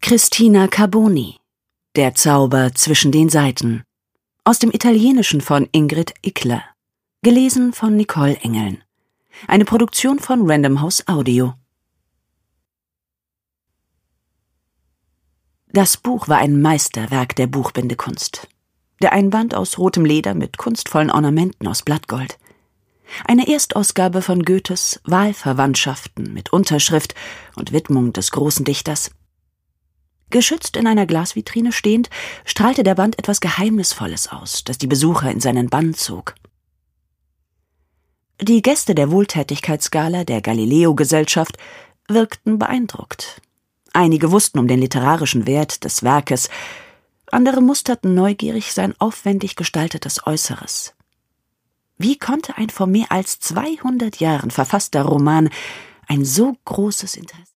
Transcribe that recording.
Cristina Carboni. Der Zauber zwischen den Seiten. Aus dem Italienischen von Ingrid Ickler. Gelesen von Nicole Engeln. Eine Produktion von Random House Audio. Das Buch war ein Meisterwerk der Buchbindekunst. Der Einband aus rotem Leder mit kunstvollen Ornamenten aus Blattgold. Eine Erstausgabe von Goethes Wahlverwandtschaften mit Unterschrift und Widmung des großen Dichters. Geschützt in einer Glasvitrine stehend, strahlte der Band etwas Geheimnisvolles aus, das die Besucher in seinen Bann zog. Die Gäste der Wohltätigkeitsgala der Galileo-Gesellschaft wirkten beeindruckt. Einige wussten um den literarischen Wert des Werkes, andere musterten neugierig sein aufwendig gestaltetes Äußeres. Wie konnte ein vor mehr als 200 Jahren verfasster Roman ein so großes Interesse